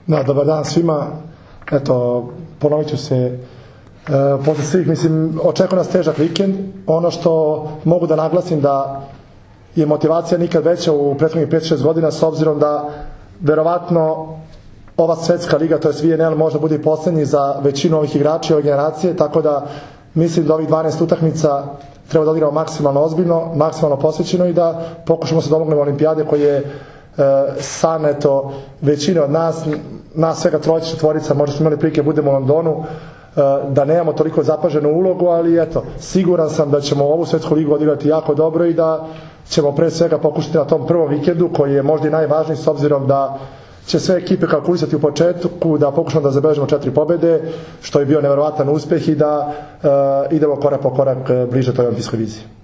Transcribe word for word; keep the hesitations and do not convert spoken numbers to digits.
Da, dobar dan svima. Eto, ponovit ću se, e, posle svih, mislim, očekuje nas težak vikend. Ono što mogu da naglasim da je motivacija nikad veća u prethodnih pet šest godina, s obzirom da verovatno ova svetska liga, to je V N L, možda bude i poslednji za većinu ovih igrača ove generacije, tako da mislim da ovih dvanaest utakmica treba da odigramo maksimalno ozbiljno, maksimalno posvećeno i da pokušamo se domognemo olimpijade koje je san, eto, većine od nas, nas svega trojica, četvorica, možda smo imali prilike budemo u Londonu, da nemamo toliko zapaženu ulogu, ali eto, siguran sam da ćemo ovu svetsku ligu odigrati jako dobro i da ćemo pre svega pokušati na tom prvom vikendu, koji je možda i najvažniji, s obzirom da će sve ekipe kalkulisati u početku, da pokušamo da zabeležimo četiri pobede, što je bio neverovatan uspeh, i da uh, idemo korak po korak bliže toj olimpijskoj viziji.